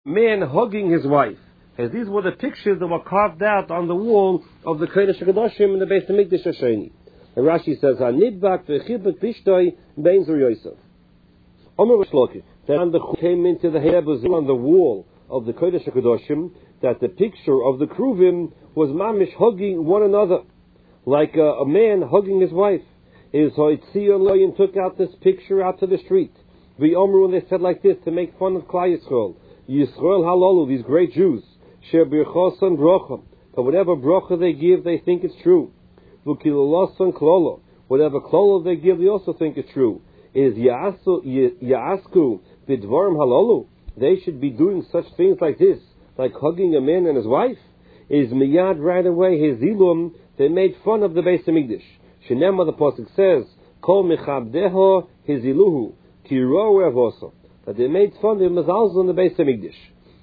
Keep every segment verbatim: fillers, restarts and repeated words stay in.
man hugging his wife. And these were the pictures that were carved out on the wall of the Kodesh HaKadoshim in the Beis Hamikdash Hasheni. And Rashi says, "Hanidbak v'chibak bishtoi bein zur Yosef." Omer Shloki, that the came into the Hebrews on the wall of the Kodesh HaKadoshim, that the picture of the Kruvim was mamish hugging one another, like a, a man hugging his wife. Is Hoitzion Loyin took out this picture out to the street. V'Omru, and they said like this to make fun of Klal Yisrael. Yisrael Halolu, these great Jews. Sher birchosan brocha, but whatever brocha they give, they think it's true. V'kilolosan klolo, whatever klolo they give, they also think it's true. Is Ya'asku bidvarim halolu, they should be doing such things like this, like hugging a man and his wife. Is miyad right away his ilum, they made fun of the Beis Hamikdash. Shenema, the pasuk says, kol mechabdeho his iluhu kiro evoso, that they made fun of the mezalzel in the Beis Hamikdash.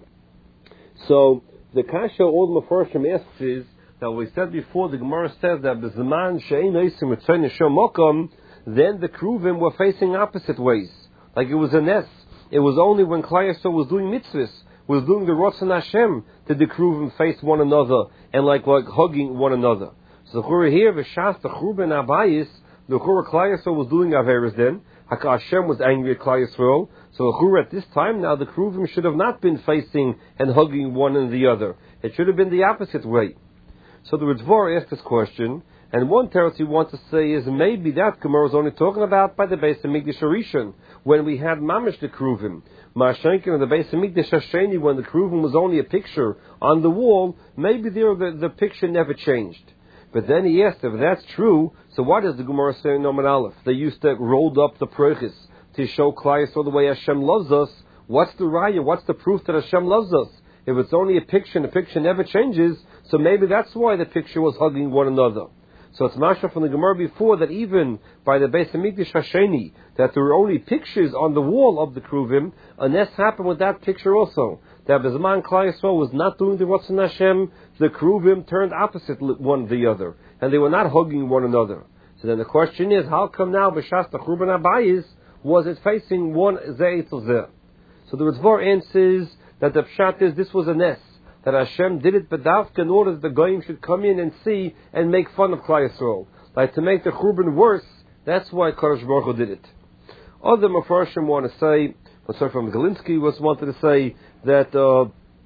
So the kasha all the Mefarshim asks is that we said before, the Gemara says that b'zman she'ein oisim mitzvah neshom mokom, then the Kruvim were facing opposite ways, like it was a ness. It was only when Klal Yisrael was doing mitzvahs, was doing the Ratzon Hashem, that the Kruvim faced one another and like like hugging one another. So the Chura here, v'shas the Churban Abayis, the Chura Klal Yisrael was doing Averis then. Hashem was angry at Klal Yisrael. So the Chura at this time now, the Kruvim should have not been facing and hugging one and the other. It should have been the opposite way. So the Ritvar asked this question, and one teretz he wants to say is maybe that Gemara is only talking about by the Beis Hamikdash Rishon, when we had mamish the Kruvim. Ma'ashenkin and the Beis Hamikdash Hasheni, when the Kruvim was only a picture on the wall, maybe there the, the picture never changed. But then he asked, if that's true, so why does the Gemara say in Noman Aleph? They used to roll up the prochis to show Klal Yisrael the way Hashem loves us. What's the raya? What's the proof that Hashem loves us? If it's only a picture and the picture never changes, so maybe that's why the picture was hugging one another. So it's mashma from the Gemara before that even by the Beis Hamikdash Hasheni, that there were only pictures on the wall of the Kruvim, and this happened with that picture also. That B'zman Klal Yisrael was not doing the Ratzon Hashem, the Kruvim turned opposite one the other, and they were not hugging one another. So then the question is, how come now B'shas the Churban Abayis was it facing one Zeh to Zeh? So the Ritvar answers that the pshat is this was a ness, that Hashem did it bedavka in order that the goyim should come in and see and make fun of Klal Yisrael, like to make the Churban worse. That's why Kadosh Baruch Hu did it. Other Mefarshim want to say, sorry, from Galinsky was wanted to say that uh,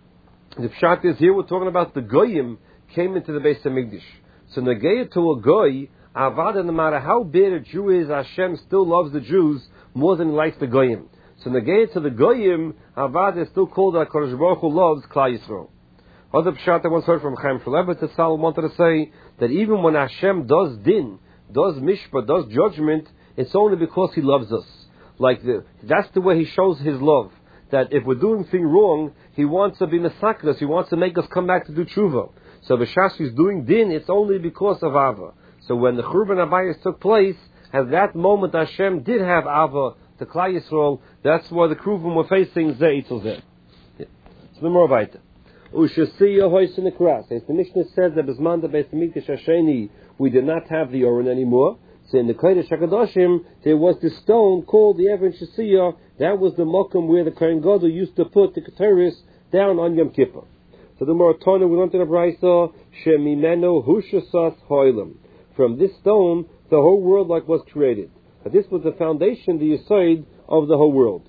the pshat is here we're talking about the goyim came into the Beis Hamikdash. So negayah to a goy, avada, no matter how bad a Jew is, Hashem still loves the Jews more than he likes the goyim. So negayah to the goyim, avada is still called that Kadosh Baruch Hu loves Klal Yisrael. Other pshat I once heard from Chaim Shulevitz Tzal wanted to say that even when Hashem does din, does mishpah, does judgment, it's only because He loves us. Like the, that's the way He shows His love. That if we're doing things wrong, He wants to be mesakras, He wants to make us come back to do tshuva. So B'shas He's doing din, it's only because of Ava. So when the Churban Abayis took place, at that moment Hashem did have Ava to Klal Yisrael. That's why the Kruvim were facing Zeh to Zeh. So the more weiter. Ushasiya hois in the cross. As the Mishnah says that B'zman the Beis Hamikdash Hasheni, we did not have the Oren anymore. So in the Kodesh HaKadoshim, there was this stone called the Even Shasiya. That was the mokum where the Kohen Gadol used to put the Keteris down on Yom Kippur. So the Moratona, we went to the Brayso, Shemimeno Hushasas Hoilam. From this stone, the whole world like was created. But this was the foundation, the Yesod of the whole world.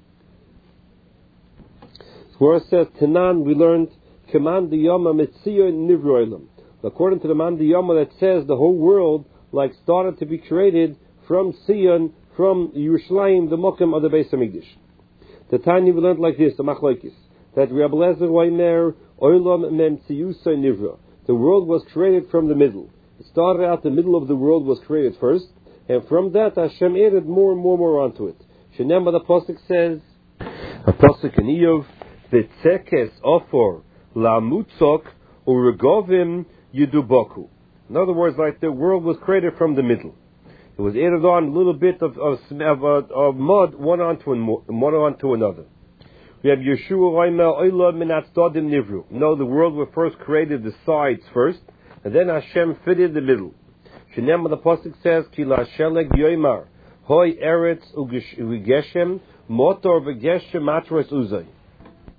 Where it says, Tanan, we learned, Keman Diyama Metziyo Nivroilam. According to the Man Diyama that says the whole world like started to be created from Sion, from Yerushalayim, the Mokum of the Beis Hamikdash. The Tanya we learned like this, the Machlokes, that Rabbi Lezer Waimer, Oilam Mem Tziyusay Nivra. The world was created from the middle. It started out the middle of the world was created first, and from that Hashem added more and more and more onto it. Shenemah the Pasuk says, a Pasuk in Iyov, V'tzekes ofor lamutzok uregovim yiduboku. In other words, like the world was created from the middle. It was added on a little bit of, of, of, of mud, one onto, one onto another. We have Yeshua Raimel Oila Minat Stadim Nivru. No, the world was first created the sides first, and then Hashem fitted the middle. Shenem the Pasuk says, Kila Sheleg Yoimar, Hoi Eretz Ugeshem, Motor V'Geshem Matros Uzay.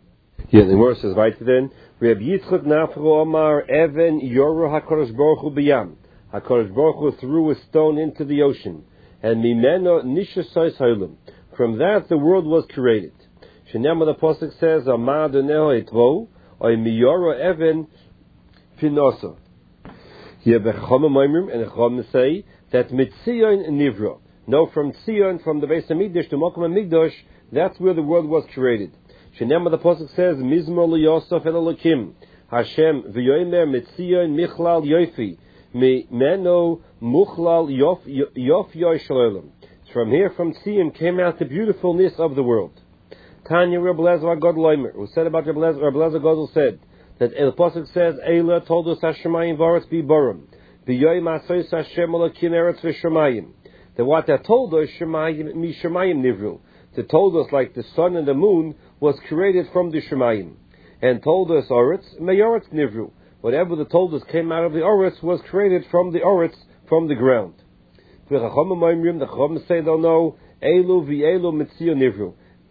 Yeah, the verse says right then, Reb Yitzchak Nafro Omar Even Yoru HaKadosh Baruch Hu B'Yam. HaKadosh Baruch Hu threw a stone into the ocean, and Mimeno Nishasais Ha'ilim. From that the world was created. Shenema the Pasuk says, Amad Neho Etvo, Oy Miyoru Even Pinoso. Here Bechama Maimrim and Chama say that Mitzion Nivra. No, from Tzion, from the Beis HaMikdash to Mokum HaMikdash, that's where the world was created. Shenema the Pasuk says, Mizmor Liyosef El Elokim, Hashem V'yomer Mitzion Michlal Yofi, Mimeno Muchlal Yof Yof Yoy Shalom. From here, from Tzion, came out the beautifulness of the world. Tanya Reb Lezer God Loimer, who said about Reb Lezer, Reb Lezer Godel said that the Pasuk says, Eila told us Hashemayim Varetz Bi Borim, B'yoy Masois Hashem Elokim Eretz V'Shemayim. That what that told us, Shemayim Mi Shemayim Nivru. That told us like the sun and the moon was created from the Shemayim, and told us Oretz Meyoretz Nivru. Whatever the told us came out of the Oretz was created from the Oretz, from the ground. The Chacham say don't know Elu v'Elu Mitzion Nivru.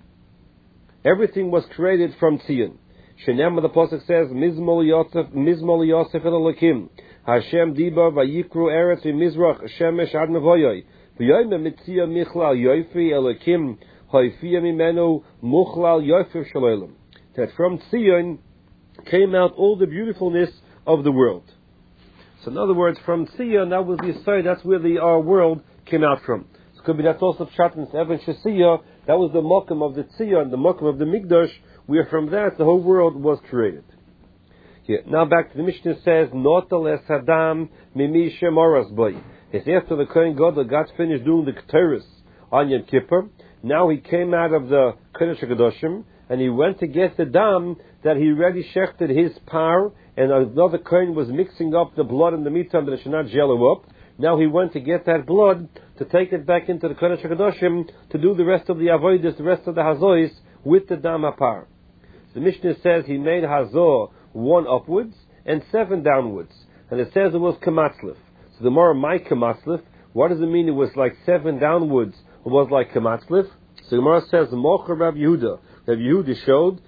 Everything was created from Tzion. Shenem the Pasuk says Mizmol Yosef Mizmol Yosef Elokim Hashem Diba Vayikru Eretz v'Mizrach Shemesh Ad Mevoyoi v'Yoyme Mitzion Michlal Yofi Elokim Hoifiyah Mimenu Muchlal Yofi Shalom. That from Tzion came out all the beautifulness of the world. So in other words, from Tzion, that was the side, that's where the our world came out from. So it could be that's also Pshat in Evan Shasiyah, that was the Mokum of the Tzion, the Mokum of the Mikdash, where from that the whole world was created. Here, now back to the Mishnah says, Notal es Hadam Mimi Shemoras Boy. It's after the Kohen Gadol got finished doing the Keteris on Yom Kippur. Now he came out of the Kodesh HaKadoshim, and he went to get the dam that he already shechted his par, and another Kohen was mixing up the blood and the mitzvah that it should not jello up. Now he went to get that blood to take it back into the Kodesh HaKadoshim to do the rest of the avodas, the rest of the hazois with the dam apar. The Mishnah says he made hazor one upwards and seven downwards, and it says it was kamatzlif. So the more my kamatzlif, what does it mean? It was like seven downwards. It was like kamatzlif. So the Gemara says Mocher Rav Yehuda. Rav Yehuda showed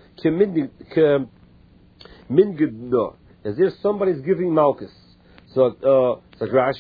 as if somebody's giving malchus. So, uh, so Rashi